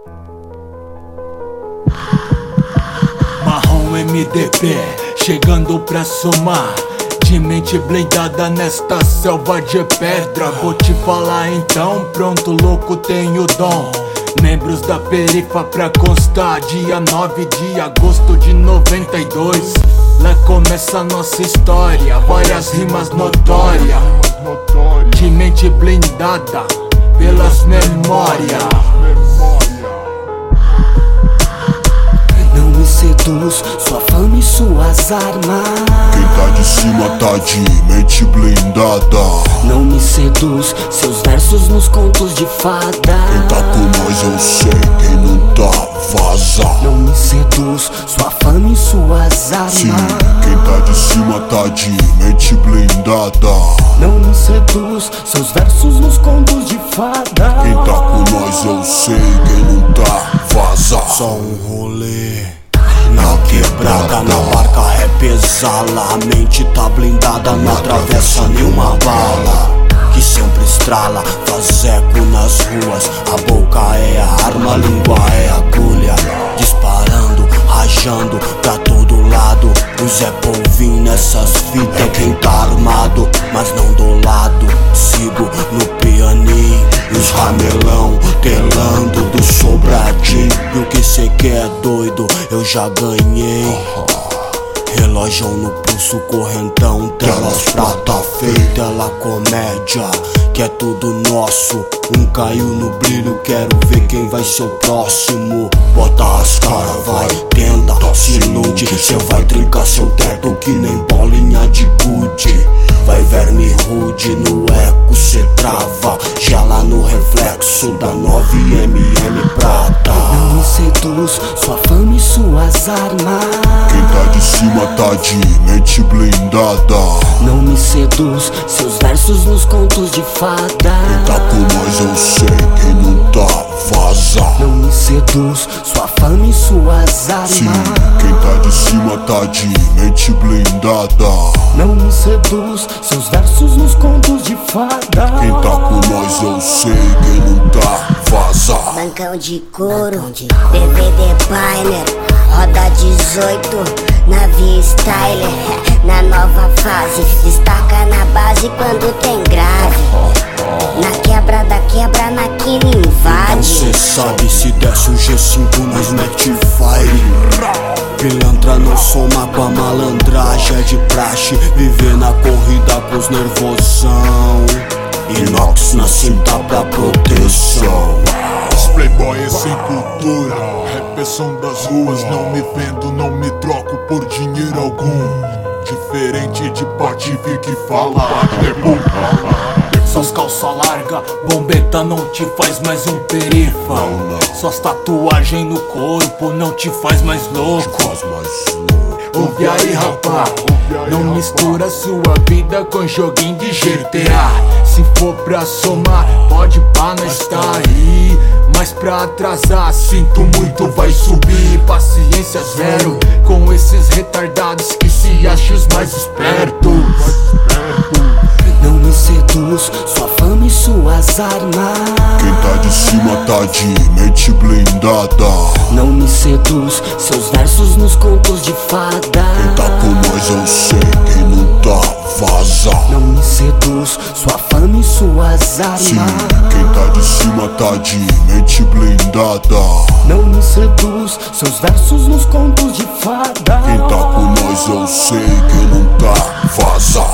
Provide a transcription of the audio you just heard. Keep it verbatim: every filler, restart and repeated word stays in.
Marrom M D P, chegando pra somar. De mente blindada nesta selva de pedra. Vou te falar então, pronto louco tenho dom. Membros da perifa pra constar. Dia nove de agosto de noventa e dois. Lá começa a nossa história. Várias rimas notórias. De mente blindada pelas memórias. Não me seduz, sua fama e suas armas. Quem tá de cima tá de mente blindada. Não me seduz, seus versos nos contos de fada. Quem tá com nós eu sei, quem não tá, vaza. Não me seduz, sua fama e suas armas. Sim, quem tá de cima tá de mente blindada. Não me seduz, seus versos nos contos de fada. Quem tá com nós eu sei, quem não tá, vaza. Só um rolê na quebrada, na barca repesala. A mente tá blindada, não atravessa nenhuma bala. Que sempre estrala, faz eco nas ruas. A boca é a arma, a língua é a agulha. Disparando, rajando pra todo lado. O Zé Polvinho nessas fitas, quem tá armado, mas não do lado. Sigo no pianinho, e os ramelão telando do sobradinho. E o que cê quer é doido, eu já ganhei. Relógio no pulso, correntão, telas prata feita, tela comédia, que é tudo nosso. Um caiu no brilho, quero ver quem vai ser o próximo. Bota as cara, vai, tenta, se ilude. Cê vai trincar seu teto que nem bolinha de gude. Vai verme rude, no eco cê trava. Já lá no reflexo da nove M M prata. Não me seduz, sua fama e suas armas. Quem tá de cima tá de mente blindada. Não me seduz, seus versos nos contos de fada. Quem tá com nós eu sei, quem não tá, vaza. Não me seduz, sua fama e suas armas. Sim, quem tá de cima tá de mente blindada. Não me seduz, seus versos nos contos de fada. Quem tá com nós eu sei, quem não tá, vaza. Bancão de couro, D V D Pioneer, roda dezoito, navio styler. Na nova fase, destaca na base quando tem grave. Na quebra da quebra, na quina invade. Cê sabe, se desce o G cinco nós mete fire. Pilantra não soma com a malandragem, é de praxe. Viver na corrida com os nervosão. Inox na cinta pra proteção. Os playboy é sem cultura, rap é som das ruas. Não me vendo, não me troco por dinheiro algum. Diferente de patife que fala Suas calça larga, bombeta não te faz mais um perifa. Suas tatuagens no corpo não te faz mais louco. Ouve aí, rapá, não mistura sua vida com joguinho de G T A. Se for pra somar, pode pá, nós tá aí. Mas pra atrasar, sinto muito, vai subir. Paciência zero com esses retardados que se acham os mais espertos. Não me seduz, sua fama e suas armas. Quem tá de cima tá de mente blindada. Não me seduz, seus versos nos contos de fada. Quem tá com nós eu sei, quem não tá, vaza. Não me seduz, sua fama e suas armas. Sim, quem tá de cima tá de mente blindada. Não me seduz, seus versos nos contos de fada. Quem tá com nós eu sei, quem não tá, vaza.